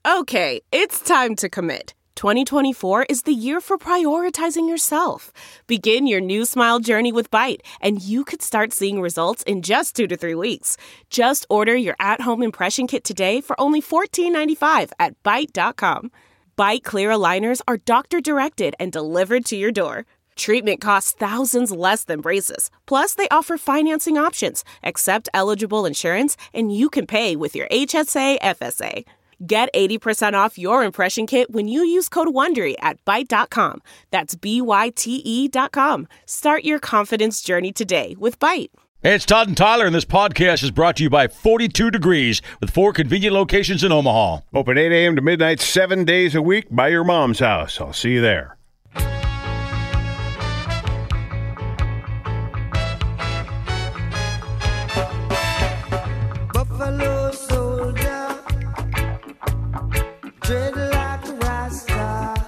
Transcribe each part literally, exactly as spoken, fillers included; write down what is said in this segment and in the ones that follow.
Okay, it's time to commit. twenty twenty-four is the year for prioritizing yourself. Begin your new smile journey with Byte, and you could start seeing results in just two to three weeks. Just order your at-home impression kit today for only fourteen ninety-five at byte dot com. Byte clear aligners are doctor-directed and delivered to your door. Treatment costs thousands less than braces. Plus, they offer financing options, accept eligible insurance, and you can pay with your H S A F S A. Get eighty percent off your impression kit when you use code WONDERY at byte dot com. That's B Y T E dot com. Start your confidence journey today with Byte. Hey, it's Todd and Tyler, and this podcast is brought to you by forty-two Degrees, with four convenient locations in Omaha. Open eight a.m. to midnight, seven days a week by your mom's house. I'll see you there. Buffalo soldier, dread like a rasta.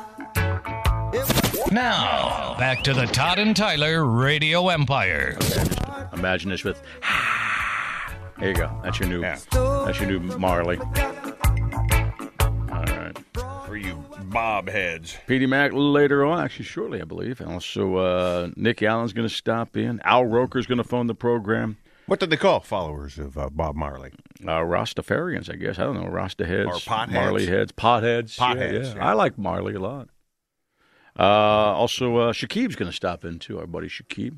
Now, back to the Todd and Tyler Radio Empire. Imagine this with, there you go. That's your new, Yeah. that's your new Marley. All right. For you bob heads. P D Mac later on, actually shortly, I believe. And also, uh, Nick Allen's going to stop in. Al Roker's going to phone the program. What did they call followers of uh, Bob Marley? Uh, Rastafarians, I guess. I don't know. Rasta heads. Or potheads. Marley heads. Potheads. Potheads, Yeah, yeah. yeah. I like Marley a lot. Uh, also, uh, Shakib's going to stop in, too. Our buddy Shakib.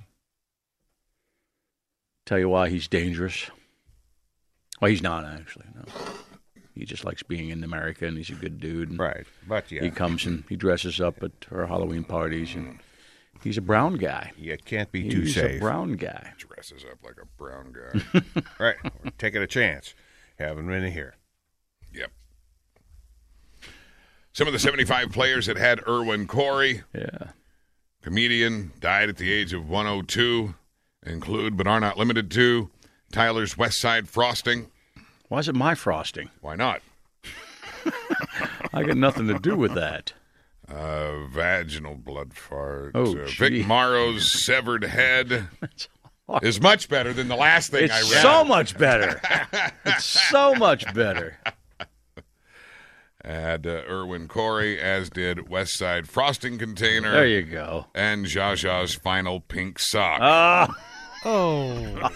Tell you why he's dangerous. Well, he's not, actually. No. He just likes being in America, and he's a good dude. And Right, but yeah. he comes and he dresses up at our Halloween parties, and he's a brown guy. You can't be too He's safe. a brown guy. Dresses up like a brown guy. Right, we're taking a chance. Having been here. Yep. Some of the seventy-five players that had Irwin Corey, Yeah. comedian, died at the age of one oh two, include but are not limited to Tyler's West Side Frosting. Why is it my frosting? Why not? I got nothing to do with that. Uh, vaginal blood fart. Oh, uh, gee. Vic Morrow's severed head is much better than the last thing It's I read. so much better. It's so much better. Had uh, Irwin Corey, as did West Side Frosting Container. There you go. And Zsa Zsa's final pink sock. Ah. Oh.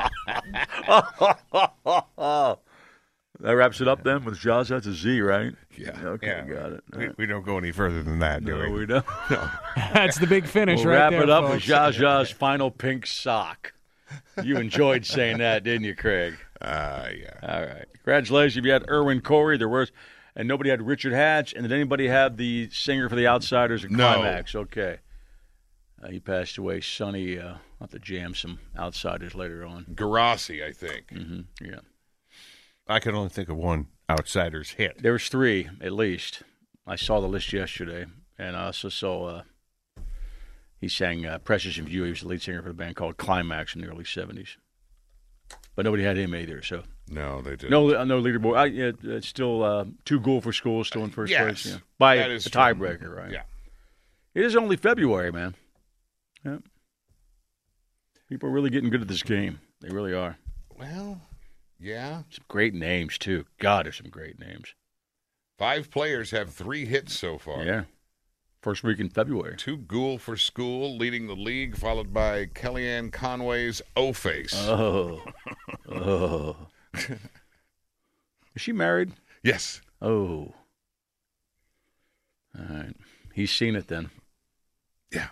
That wraps it up then with Zsa. That's a Z, right? Yeah. Okay, Yeah, got it. We, we don't go any further than that, do No, we? we don't. That's the big finish We'll right wrap there, it up folks. with Zsa Zsa's final pink sock. You enjoyed saying that, didn't you, Craig? Uh, yeah. All right. Congratulations. If you had Irwin Corey, there was, and nobody had Richard Hatch, and did anybody have the singer for the Outsiders at No. Climax? Okay. Uh, he passed away. Sonny, uh, I'll have to jam some Outsiders later on. Garasi, I think. Mm-hmm. Yeah. I can only think of one Outsiders hit. There was three, at least. I saw the list yesterday, and I also saw uh, he sang uh, Precious in View. He was the lead singer for the band called Climax in the early seventies. But nobody had him either, so No, they didn't. no, uh, no leaderboard. I, yeah, it's still uh, Too Cool for School, still in first Yes, place. Yeah. By that a, is a true. tiebreaker, right? Yeah. It is only February, man. Yeah. People are really getting good at this game. They really are. Well, yeah. Some great names, too. God, there's some great names. Five players have three hits so far. Yeah. First week in February. Too Ghoul for School leading the league, followed by Kellyanne Conway's O-Face. Oh. Oh. Is she married? Yes. Oh. All right. He's seen it then. Yeah.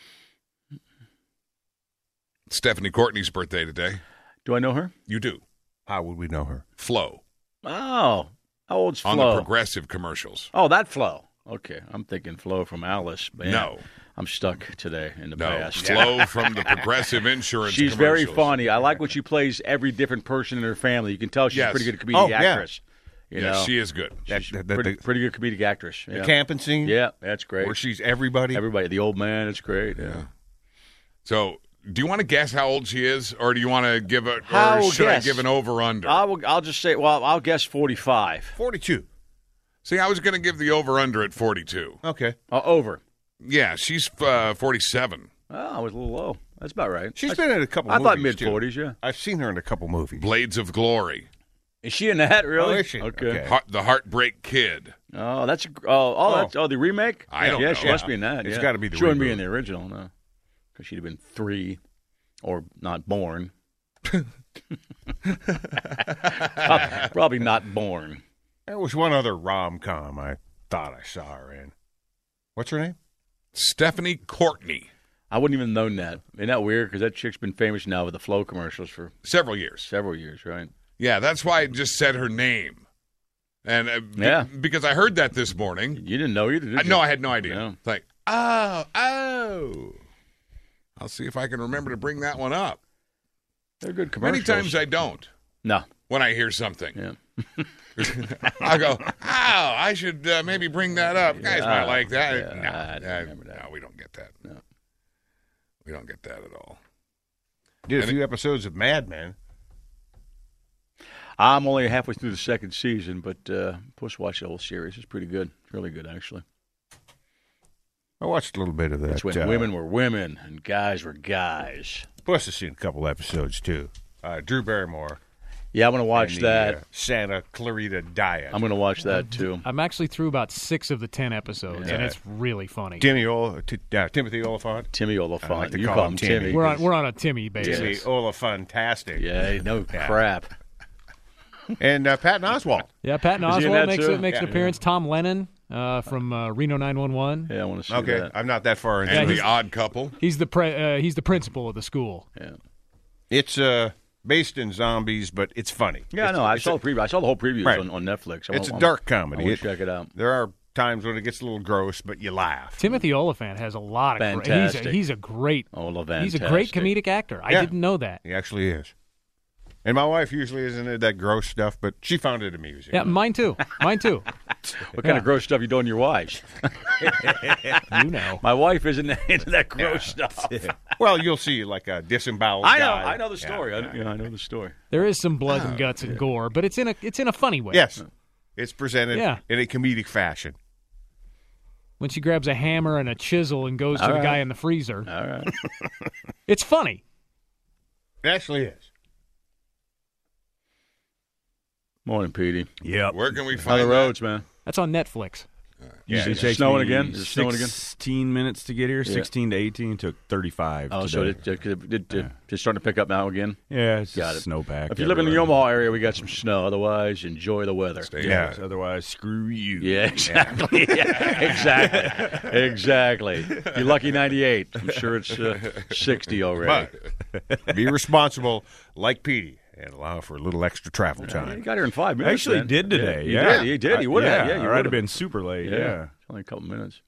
Stephanie Courtney's birthday today. Do I know her? You do. How would we know her? Flo. Oh. How old's Flo? On the Progressive commercials. Oh, that Flo. Okay. I'm thinking Flo from Alice. Man, No. I'm stuck today in the No. past. Flo from the Progressive Insurance She's very commercials. funny. I like when she plays every different person in her family. You can tell she's Yes. a pretty good comedic Oh, yeah. actress. You Yes, know? she is good. That, She's that, that- pretty, the, pretty good comedic actress. the Yeah. camping scene? Yeah, that's great. Where she's everybody? Everybody, the old man, it's great. Yeah. So, do you want to guess how old she is, or do you want to give a, How or should guess? I give an over-under? I will, I'll just say, well, I'll guess forty-five. forty-two. See, I was going to give the over-under at forty-two. Okay. Uh, over. Yeah, she's uh, forty-seven. Oh, I was a little low. That's about right. She's I, been in a couple I movies, thought too. mid-forties, yeah. I've seen her in a couple movies. Blades of Glory. Is she in that, really? Oh, is she? Okay. Okay. Heart, the Heartbreak Kid. Oh, that's a, oh, oh, Oh. that's oh the remake. I don't yeah, know. she must Yeah. be in that. It's yeah. gotta be the She wouldn't be reboot. in the original, no, because she'd have been three, or not born. Probably not born. There was one other rom-com I thought I saw her in. What's her name? Stephanie Courtney. I wouldn't even known that. Isn't that weird? Because that chick's been famous now with the Flow commercials for Several years. several years, right? Yeah, that's why I just said her name. And uh, be- Yeah. because I heard that this morning. You didn't know either, did I, you? no, I had no idea. No. It's like, oh, oh. I'll see if I can remember to bring that one up. They're good Many commercials. times I don't No. when I hear something. Yeah. I go, oh, I should uh, maybe bring that up. Guys might like that. Yeah, no, I don't uh, remember that. no, we don't get that. No. We don't get that at all. Did a And few episodes of Mad Men. I'm only halfway through the second season, but uh, Puss watched the whole series. It's pretty good. It's really good, actually. I watched a little bit of that. That's when uh, women were women and guys were guys. Plus, has seen a couple episodes, too. Uh, Drew Barrymore. Yeah, I'm going to watch and the, that. uh, Santa Clarita Diet. I'm going to watch that, too. I'm actually through about six of the ten episodes, and Yeah. it's really funny. Timmy Ol- T- uh, Timothy Oliphant. Timmy I Oliphant. like to you call call him him Timmy. Timmy. We're on we're on a Timmy basis. Timmy Olyphantastic. Yeah, no Yeah. crap. And uh, Patton Oswalt. Yeah, Patton Is he in Oswalt that makes too? a, makes an Yeah. appearance. Tom Lennon uh, from uh, Reno nine one one. Yeah, I want to see Okay, that. I'm not that far into And it. the odd couple. He's the pre- uh, he's the principal of the school. Yeah, It's uh, based in zombies, but it's funny. yeah, It's- no, I it's saw a- the preview. I saw the whole previews Right. on, on Netflix. I It's want- a I dark want- comedy. I want It- to check it out. There are times when it gets a little gross, but you laugh. Timothy Oliphant has a lot of. Great, he's a, Fantastic. he's a great. Oh, well, He's a great fantastic. comedic actor. I Yeah. didn't know that. He actually is. And my wife usually isn't into that gross stuff, but she found it amusing. Yeah, mine too. Mine too. What kind of gross stuff you doing to your wives? You know. My wife isn't into that gross stuff. Well, you'll see like a disemboweled I know. guy. I know the story. Yeah, I, yeah, I know the story. There is some blood and guts and gore, but it's in a it's in a funny way. Yes. It's presented Yeah. in a comedic fashion. When she grabs a hammer and a chisel and goes to All the right. guy in the freezer, All right. it's funny. It actually is. Morning, Petey. Yep. Where can we How find the that? roads, man? That's on Netflix. Yeah, Usually is it takes snowing me again? Is it snowing again? sixteen minutes to get here. Yeah. sixteen to eighteen. Took thirty-five Oh, so today. it, it, it, it, it's starting to pick up now again? yeah, it's Got just it. snowpack. If you live in the everywhere. Omaha area, we got some snow. Otherwise, enjoy the weather. Stay Yeah. out. Otherwise, screw you. Yeah, exactly. Yeah, exactly. Exactly. You're lucky ninety-eight. I'm sure it's uh, sixty already. But be responsible like Petey and allow for a little extra travel You time. got here in five I minutes. actually man. did today. He Yeah, did. He did. He would I- have. Yeah, Yeah, you or I'd would've. have been super late. Yeah. It's only a couple minutes.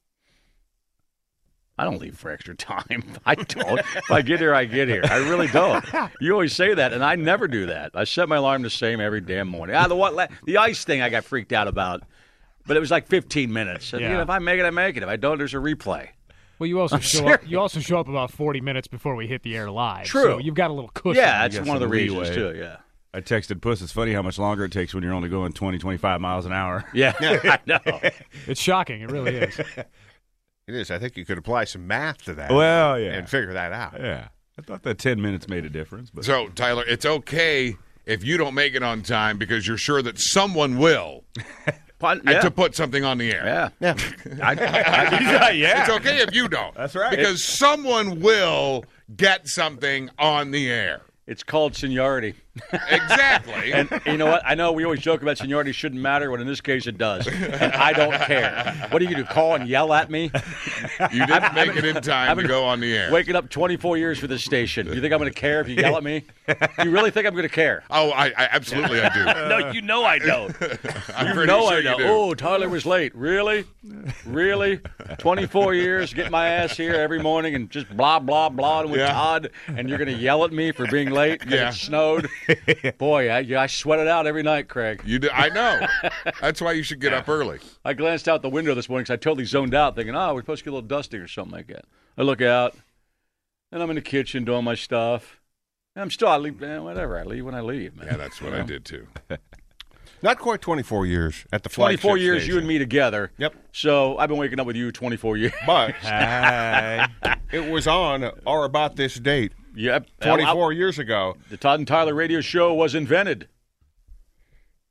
I don't leave for extra time. I don't. If I get here, I get here. I really don't. You always say that, and I never do that. I set my alarm the same every damn morning. Ah, the what? la- The ice thing I got freaked out about, but it was like fifteen minutes. And, you Yeah. know, if I make it, I make it. If I don't, there's a replay. Well, you also show serious. up. You also show up about forty minutes before we hit the air live. True. So you've got a little cushion. Yeah, that's got one of the some reasons leeway. too. Yeah. I texted Puss. It's funny how much longer it takes when you're only going twenty, twenty-five miles an hour. Yeah, I know. It's shocking. It really is. It is. I think you could apply some math to that. Well, yeah. And figure that out. Yeah. I thought that ten minutes made a difference. But So, Tyler, it's okay if you don't make it on time because you're sure that someone will Pun- and yeah. to put something on the air. Yeah. Yeah. I, I, yeah. It's okay if you don't. That's right. Because someone will get something on the air. it's called seniority. Exactly. And you know what? I know we always joke about seniority shouldn't matter, but in this case it does. And I don't care. What are you going to do, call and yell at me? you didn't make it in time I've to been go on the air. Waking up twenty-four years for this station. You think I'm going to care if you yell at me? You really think I'm going to care? Oh, I, I absolutely I do. No, you know I don't. I'm You pretty know sure I know. you do. Oh, Tyler was late. Really? Really? twenty-four years, get my ass here every morning and just blah, blah, blah with Yeah. Todd, and you're going to yell at me for being late because Yeah. it snowed? Boy, I, I sweat it out every night, Craig. You do, I know. That's why you should get up early. I glanced out the window this morning because I totally zoned out thinking, oh, we're supposed to get a little dusty or something like that. I look out, and I'm in the kitchen doing my stuff. And I'm still, I leave, eh, whatever, I leave when I leave, man. Yeah, that's what You I know? did too. Not quite twenty-four years at the twenty-four flagship years, station. you and me together. Yep. So I've been waking up with you twenty-four years. But Hi. it was on or about this date Yep. twenty-four years ago. The Todd and Tyler radio show was invented.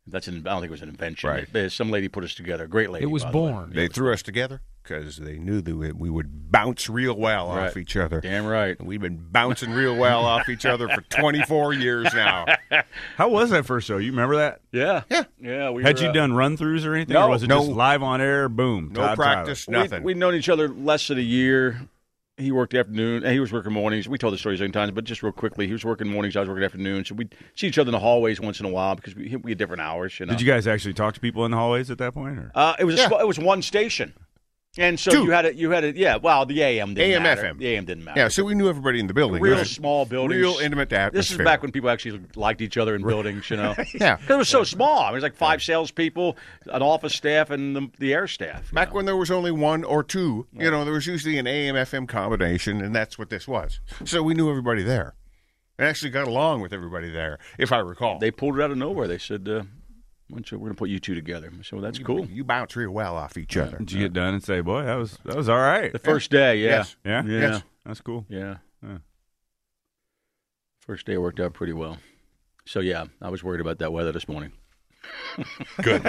That's an, I don't think it was an invention. Right. They- some lady put us together. A great lady. It was by the way. born. They threw us together because they knew that we- we would bounce real well Right. off each other. Damn right. And we've been bouncing real well off each other for twenty-four years now. How was that first show? You remember that? Yeah. Yeah. Yeah. We Had were, you uh, done run-throughs or anything? No. Or was it No. just live on air, boom, No Todd practice, Tyler? nothing. We'd known each other less than a year. He worked afternoon, and he was working mornings. We told the story a million times, but just real quickly, he was working mornings, I was working afternoons. So we'd see each other in the hallways once in a while because we, we had different hours. You know? Did you guys actually talk to people in the hallways at that point? Or? Uh, it was a Yeah. sm- it was one station, and so Two. you had it. You had it. Yeah. Well, the A M didn't A M, matter. F M. The A M didn't matter. Yeah, so we knew everybody in the building. Real Right. small buildings. Real intimate atmosphere. This is back when people actually liked each other in buildings, you know. Yeah. Because it was so small. I mean, it was like five salespeople, an office staff, and the, the air staff. you Back know. when there was only one or two, you know, there was usually an A M F M combination, and that's what this was. So we knew everybody there. And actually got along with everybody there, if I recall. They pulled it out of nowhere. They said, uh, "Why don't you- we're going to put you two together." I said, well, that's cool. You bounce real well off each other. Did you get done and say, boy, that was that was all right? The first day, yeah. Yes. Yeah? Yeah. Yes. That's cool. Yeah. Huh. First day worked out pretty well. So, yeah, I was worried about that weather this morning. Good.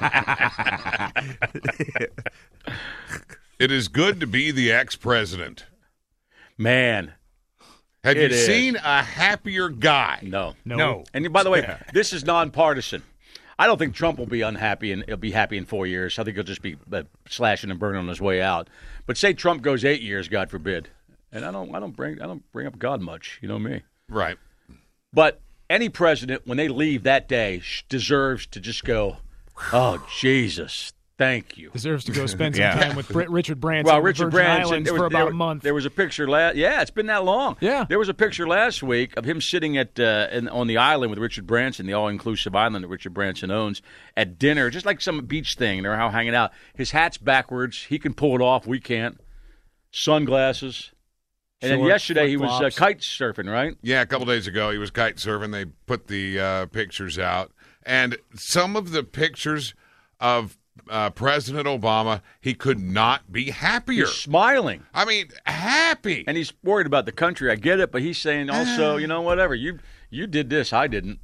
It is good to be the ex-president. Man, Have It you is. seen a happier guy? no. No. No. And by the way, this is nonpartisan. I don't think Trump will be unhappy and he'll be happy in four years. I think he'll just be uh, slashing and burning on his way out. But say Trump goes eight years, God forbid, and I don't, I don't bring, I don't bring up God much. You know me. Right. But any president, when they leave that day, sh- deserves to just go, "Oh Jesus, thank you." Deserves to go spend some Yeah. time with Brit- Richard Branson Well, on the Richard Virgin Branson Islands there was, for about there, a month. There was a picture last. Yeah, it's been that long. Yeah. there was a picture last week of him sitting at uh, in, on the island with Richard Branson, the all-inclusive island that Richard Branson owns, at dinner, just like some beach thing. They're out hanging out. His hat's backwards. He can pull it off. We can't. Sunglasses. And then Short yesterday he was uh, flip-flops. kite surfing, right? Yeah, a couple days ago he was kite surfing. They put the uh, pictures out, and some of the pictures of uh, President Obama, he could not be happier. He's smiling. I mean, happy. And he's worried about the country. I get it, but he's saying also, you know, whatever. You you did this, I didn't.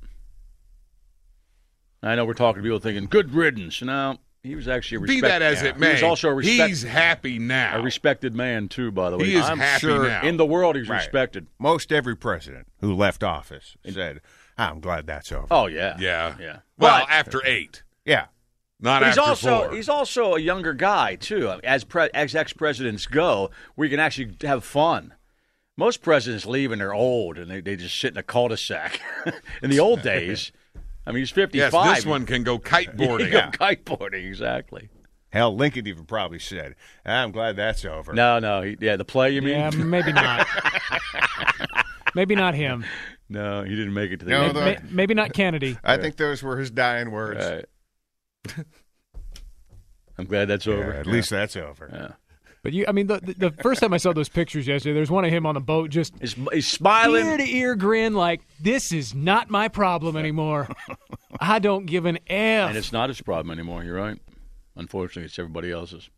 I know we're talking to people thinking, good riddance. No, he was actually a Be respect- that as Yeah. it may, He was also a, respect- he's happy now. a respected man, too, by the way. He is I'm happy sure now. in the world, he's Right. respected. Most every president who left office said, I'm glad that's over. Oh, yeah. yeah. Yeah. Well, But- after eight, Yeah. not But he's after also four. he's also a younger guy too. As pre- as ex presidents go, where you can actually have fun. Most presidents leave and they're old and they, they just sit in a cul-de-sac. In the old days, I mean, he's fifty-five. Yes, this one can go He kiteboarding. go kiteboarding, exactly. Hell, Lincoln even probably said, I'm glad that's over. No, no, he, yeah, the play. You mean? yeah, maybe not. Maybe not him. No, he didn't make it to the No, end. the- May- maybe not Kennedy. I think those were his dying words. Right. I'm glad that's Yeah, over. at least that's over. Yeah. But you, I mean, the, the the first time I saw those pictures yesterday, there's one of him on the boat, just He's, he's smiling. ear to ear grin, like this is not my problem anymore. I don't give an F. And it's not his problem anymore. You're right. Unfortunately, it's everybody else's.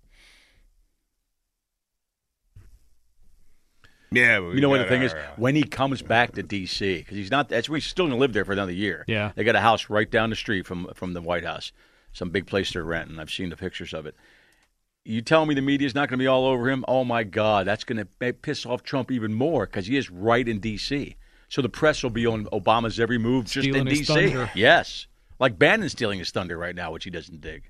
Yeah, but we You know what got the thing is? our, uh, When he comes back to D C, because he's not, that's he's still going to live there for another year. Yeah. They got a house right down the street from from the White House, some big place they're renting. I've seen the pictures of it. You tell me the media's not going to be all over him? Oh my God, that's going to piss off Trump even more because he is right in D C. So the press will be on Obama's every move just Stealing in his D C. thunder. Yes, like Bannon's stealing his thunder right now, which he doesn't dig.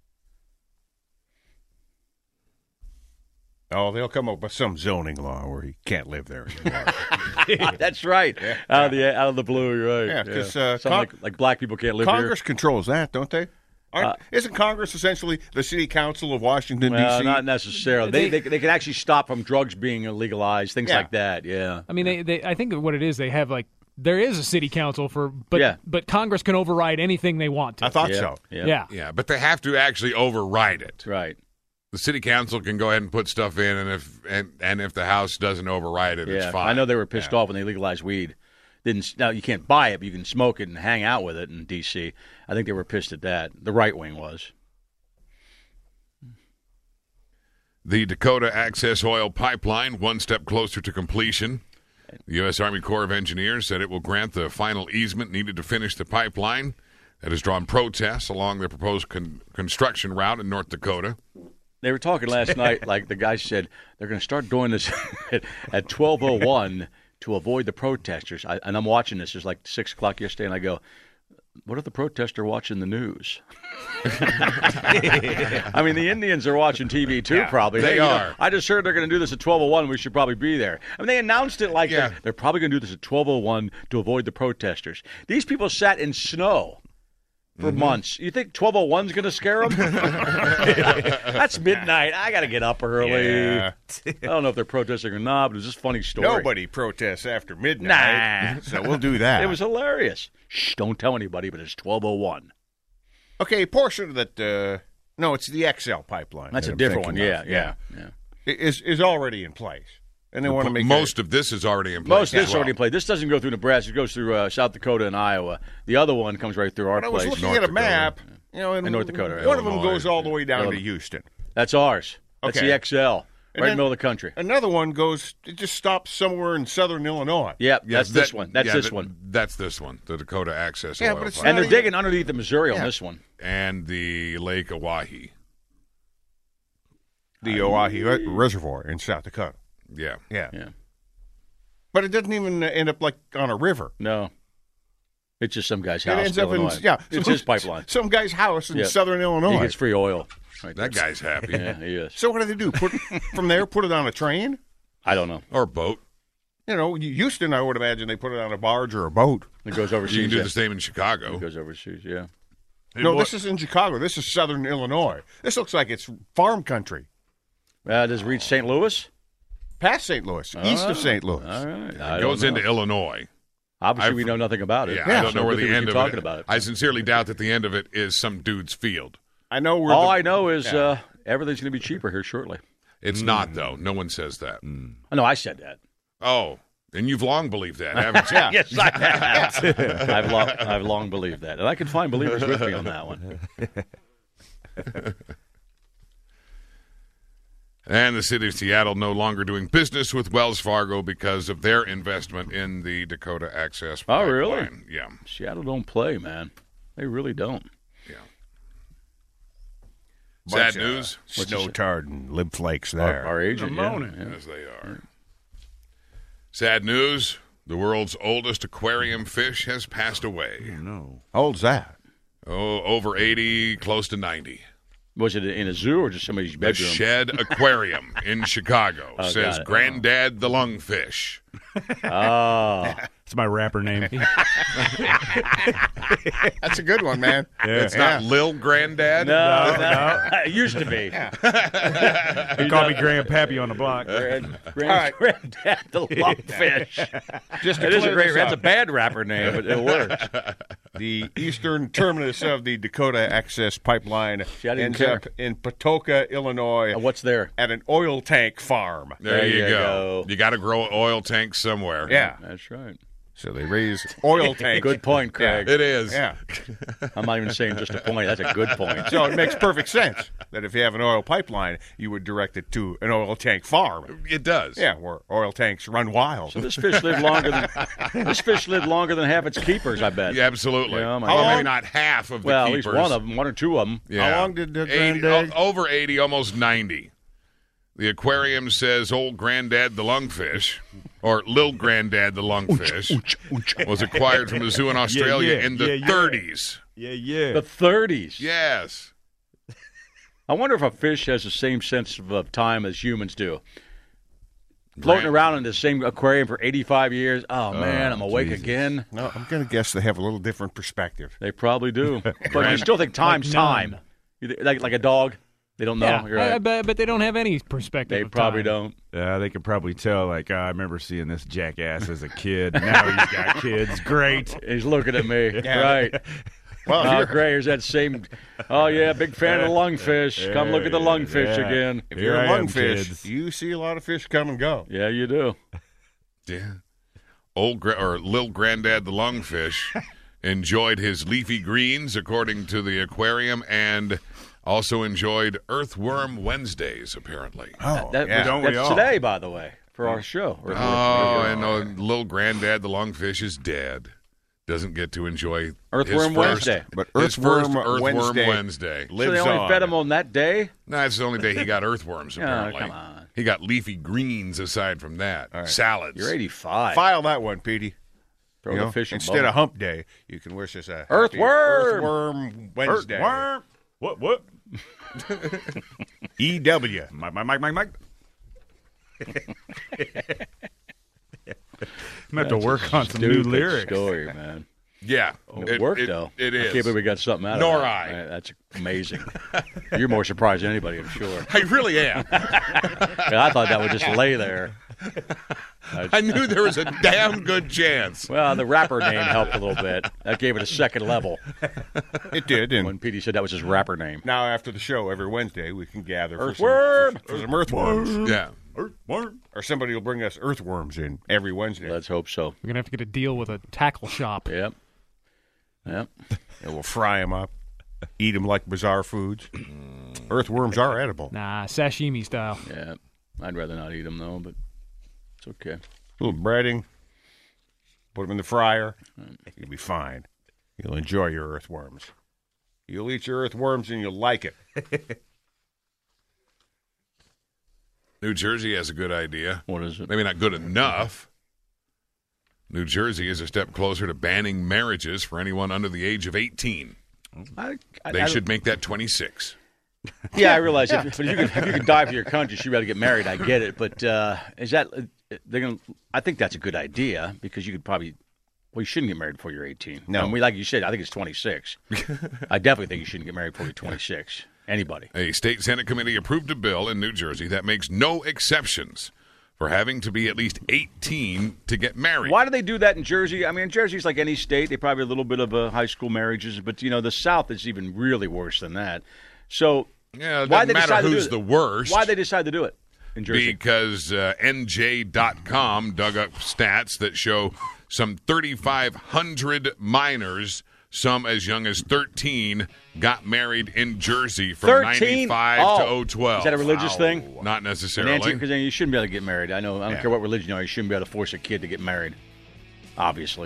Oh, they'll come up with some zoning law where he can't live there anymore. That's right. Out of the out of the blue, you're right. Yeah, 'cause, uh, Something Con- like, like black people can't live Congress here. controls that, don't they? Aren't, Uh, isn't Congress essentially the city council of Washington, Well, D C? not necessarily. They, they they can actually stop from drugs being legalized, things Yeah. like that. Yeah. I mean, they, they, I think what it is, they have like there is a city council for, but Yeah. but Congress can override anything they want to. I thought Yeah. so. Yeah. yeah. Yeah, but they have to actually override it. Right. The city council can go ahead and put stuff in, and if and, and if the House doesn't override it, Yeah. it's fine. I know they were pissed off when they legalized weed. Didn't now you can't buy it, but you can smoke it and hang out with it in D C. I think they were pissed at that. The right wing was. The Dakota Access Oil Pipeline, one step closer to completion. The U S. Army Corps of Engineers said it will grant the final easement needed to finish the pipeline. It has drawn protests along the proposed con- construction route in North Dakota. They were talking last night, like the guy said, they're going to start doing this at twelve oh one to avoid the protesters. I, and I'm watching this. It's like six o'clock yesterday, and I go, what if the protesters are watching the news? I mean, the Indians are watching T V too, yeah, probably. They hey, are. Know, I just heard they're going to do this at twelve oh one. We should probably be there. I mean, they announced it like yeah. they're, they're probably going to do this at twelve oh one to avoid the protesters. These people sat in snow for mm-hmm. months. You think twelve oh one is going to scare them? That's midnight. I got to get up early. Yeah. I don't know if they're protesting or not, but it was just a funny story. Nobody protests after midnight. Nah. So we'll do that. It was hilarious. Shh, don't tell anybody, but it's twelve oh one. Okay, a portion of that, uh, no, it's the X L pipeline. That's that a I'm different one, thinking yeah, of. yeah, yeah. Is, is already in place. And they want to make Most a, of this is already in place. Most of this as is well. already in place. This doesn't go through Nebraska. It goes through uh, South Dakota and Iowa. The other one comes right through our When I was place. looking North at a Dakota. map, you know, and In North Dakota, one of Illinois, them goes all the way down Illinois. to Houston. That's ours. That's Okay. the X L, And right then- in the middle of the country. Another one goes, it just stops somewhere in southern Illinois. Yep, Yeah, that's that- this one. That's yeah, this that- one. That's this one, the Dakota Access Yeah, Oil but it's Pipeline. And they're not even- digging underneath the Missouri on Yeah. this one. And the Lake Oahe. The Oahe Re- Reservoir in South Dakota. Yeah. Yeah. Yeah. But it doesn't even uh, end up like on a river. No. It's just some guy's It house ends in up Illinois. in, yeah. It's some- his pipeline. Some guy's house in Yeah. southern He Illinois. gets free oil. Right That there. guy's happy. Yeah, he is. So what do they do? Put from there, put it on a train? I don't know. Or boat. You know, Houston, I would imagine they put it on a barge or a boat. It goes overseas. You can do yeah. the same in Chicago. It goes overseas, yeah. No, this is in Chicago. This is southern Illinois. This looks like it's farm country. Uh, does it reach Saint Louis? Past Saint Louis, east of Saint Louis. All right. I It don't goes know. into Illinois. Obviously, I've- we know nothing about it. Yeah, I don't so know where good the thing we end keep of talking it. about it. I sincerely doubt that the end of it is some dude's field. I know where. All the, I know is yeah. uh, everything's going to be cheaper here shortly. It's not, though. No one says that. I know I said that. Oh, and you've long believed that, haven't you? Yes, I have. I've, long, I've long believed that. And I can find believers with me on that one. And the city of Seattle no longer doing business with Wells Fargo because of their investment in the Dakota Access Oh, Pipeline. really? Yeah. Seattle don't play, man. They really don't. Yeah. Bunch Sad of news. Snow tard and lib flakes Our, there. our agent, yeah. yeah. As they are. Sad news. The world's oldest aquarium fish has passed away. No. How old's that? Oh, over eighty, close to ninety. Was it in a zoo or just somebody's The bedroom? Shed Aquarium in Chicago Oh, says got it. Granddad the Lungfish. Oh. It's my rapper name. That's a good one, man. It's not Lil Granddad. No, no. It used to be. They call me Grandpappy on the block. Grand, grand, All right. Granddad the Lungfish. Just to It is a clear great. this That's a up, bad rapper name, but it works. the eastern terminus of the Dakota Access Pipeline See, I didn't ends care. up in Patoka, Illinois, Uh, what's there? at an oil tank farm. There, There you, you go. go. You got to grow oil tanks somewhere. Yeah. That's right. So they raise oil tanks. Good point, Craig. It is. Yeah. I'm not even saying just a point. That's a good point. So it makes perfect sense that if you have an oil pipeline, you would direct it to an oil tank farm. It does. Yeah, where oil tanks run wild. So this fish lived longer than this fish lived longer than half its keepers. I bet. Yeah, absolutely. Yeah, my Or God. maybe not half of the Well, keepers. at least one of them, one or two of them. Yeah. How long did the eighty, granddad- o- Over eighty, almost ninety. The aquarium says old Granddad the Lungfish, or Lil Granddad the Lungfish, was acquired from a zoo in Australia yeah, in the yeah, yeah. thirties. Yeah, yeah. The thirties. Yes. I wonder if a fish has the same sense of uh, time as humans do. Floating Grand- around in the same aquarium for eighty-five years. Oh, man, I'm awake Jesus. again. No, I'm going to guess they have a little different perspective. They probably do. But you still think time's Like time. none. You th- Like, like a dog. They don't know. Yeah, You're I, I right. bet, but they don't have any perspective. They of probably time. don't. Yeah, they could probably tell, like, oh, I remember seeing this jackass as a kid. Now he's got kids. Great. He's looking at me. Yeah. Right. Well, if Oh, you're, great. Here's that same. Oh, yeah, big fan of the lungfish. Come look at the lungfish Yeah. again. if Here you're a I am, lungfish, kids. you see a lot of fish come and go. Yeah, you do. Yeah. Old gra- or Lil Granddad the Lungfish enjoyed his leafy greens, according to the aquarium, and also enjoyed Earthworm Wednesdays, apparently. Oh, That, yeah. Don't we that's all? today, by the way, for our show. Oh, and uh, Lil Granddad the Lungfish is dead. doesn't get to enjoy Earthworm his first, Wednesday. But his first Earthworm Earthworm Wednesday Wednesday. So lives they only on. fed him on that day? No, that's the only day he got earthworms, Oh, apparently. come on. He got leafy greens aside from that. right. Salads. You're eighty-five. File that one, Petey. Throw You the know, fish and instead bone. of Hump Day, you can wish us a happy Earthworm! Earthworm Wednesday. Earthworm. What? What? E W. Mike, Mike, Mike, Mike, Mike. I'm going to have to work on some new Stupid lyrics. story, man. Yeah. It, worked, though. It I is. can't believe we got something out Nor of I. that. That's amazing. You're more surprised than anybody, I'm sure. I really am. I thought that would just lay there. I knew there was a damn good chance. Well, the rapper name helped a little bit. That gave it a second level. It did. And When Petey said that was his rapper name. now after the show, every Wednesday, we can gather for some, Earthworm! for, for some earthworms. Yeah. Earthworm. Or somebody will bring us earthworms in every Wednesday. Let's hope so. We're going to have to get a deal with a tackle shop. Yep. Yep. And we'll fry them up, eat them like bizarre foods. Earthworms are edible. Nah, sashimi style. Yeah. I'd rather not eat them, though, but it's okay. A little breading, put them in the fryer. You'll be fine. You'll enjoy your earthworms. You'll eat your earthworms and you'll like it. New Jersey has a good idea. What is it? Maybe not good enough. New Jersey is a step closer to banning marriages for anyone under the age of eighteen. I, I, They I should make that twenty-six. Yeah, I realize. If, but if you, could, if you could die for your country, you got to get married. I get it, but uh, is that they're going? to I think that's a good idea because you could probably. Well, you shouldn't get married before you're eighteen. No. I mean, like you said, I think it's twenty-six. I definitely think you shouldn't get married before you're twenty-six. Anybody. A state Senate committee approved a bill in New Jersey that makes no exceptions for having to be at least eighteen to get married. Why do they do that in Jersey? I mean, Jersey's like any state. They probably have a little bit of uh, high school marriages, but you know, the South is even really worse than that. So, Yeah, it why doesn't they matter decide to do who's it? the worst. Why they decide to do it in Jersey? Because uh, N J dot com dug up stats that show some thirty-five hundred minors, some as young as thirteen, got married in Jersey from thirteen? ninety-five Oh. to oh twelve. Is that a religious thing? Not necessarily. Because you shouldn't be able to get married. I know. I don't Yeah. care what religion you are. You shouldn't be able to force a kid to get married. Obviously.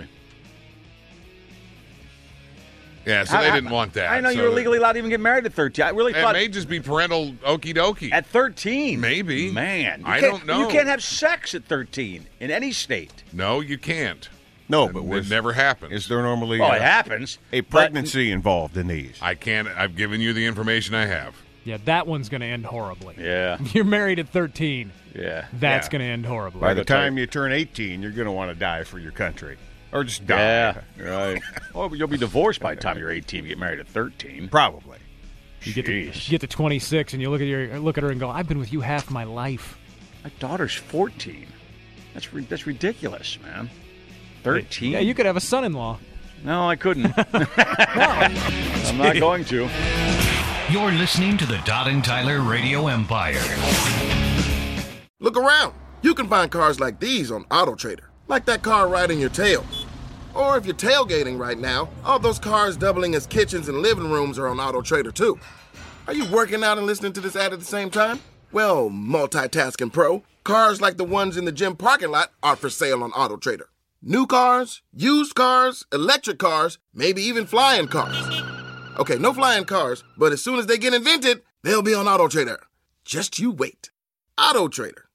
Yeah, so I- they I- didn't want that. I know so you're legally allowed to even get married at thirteen. I really It thought may just be parental okie dokie. at thirteen. Maybe. Man, you I can't- don't know. You can't have sex at thirteen in any state. No, you can't. No, but It was, never happens. is there normally Oh, uh, it happens. a but- pregnancy involved in these? I can't. I've given you the information I have. Yeah, that one's going to end horribly. Yeah, You're married at thirteen. yeah. That's Yeah. going to end horribly. By the I'll tell time you turn eighteen, you're going to want to die for your country. Or just die. Yeah, right. Oh, but you'll be divorced by the time you're eighteen. You get married at thirteen. Probably. You get, to, Jeez. you get to twenty-six and you look at your look at her and go, "I've been with you half my life." My daughter's fourteen. That's ri- that's ridiculous, man. Thirteen? Yeah, you could have a son-in-law. No, I couldn't. I'm not going to. You're listening to the Todd and Tyler Radio Empire. Look around. You can find cars like these on AutoTrader, like that car right in your tail. Or if you're tailgating right now, all those cars doubling as kitchens and living rooms are on AutoTrader too. Are you working out and listening to this ad at the same time? Well, multitasking pro, cars like the ones in the gym parking lot are for sale on AutoTrader. New cars, used cars, electric cars, maybe even flying cars. Okay, no flying cars, but as soon as they get invented, they'll be on AutoTrader. Just you wait. AutoTrader.